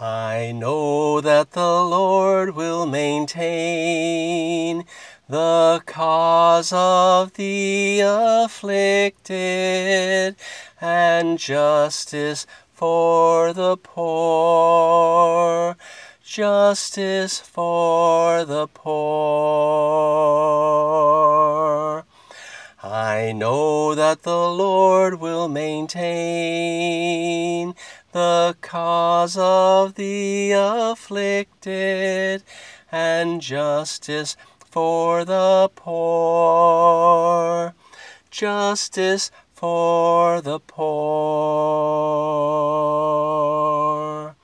I know that the Lord will maintain the cause of the afflicted, and justice for the poor, justice for the poor. I know that the Lord will maintain the cause of the afflicted, and justice for the poor, justice for the poor.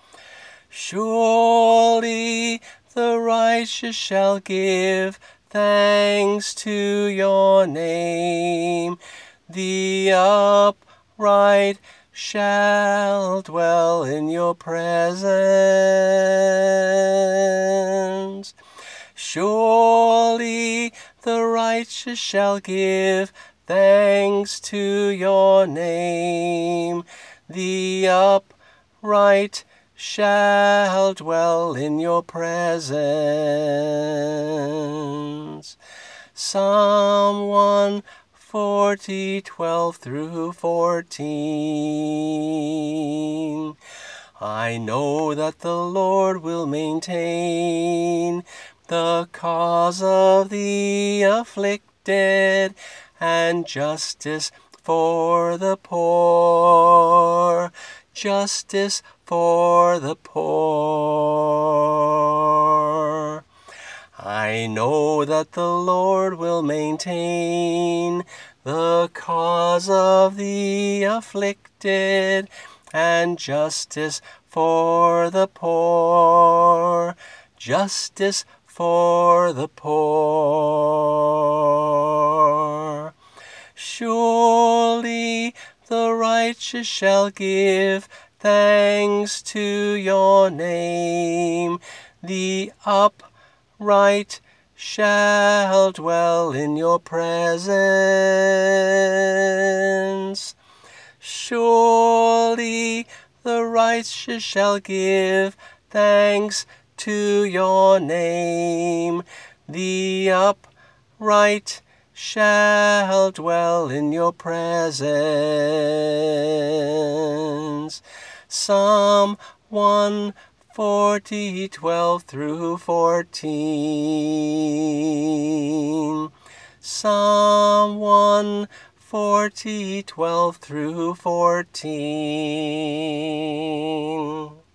Surely the righteous shall give thanks to your name. The upright shall dwell in your presence. Surely the righteous shall give thanks to your name. The upright shall dwell in your presence. Psalm 140, 12 through 14. I know that the Lord will maintain the cause of the afflicted, and justice for the poor, justice for the poor. I know that the Lord will maintain the cause of the afflicted, and justice for the poor, justice for the poor. Surely the righteous shall give thanks to your name. The upright shall dwell in your presence. Surely the righteous shall give thanks to your name. The upright shall dwell in your presence. Psalm 140, 12 through 14. Psalm 140, 12 through 14.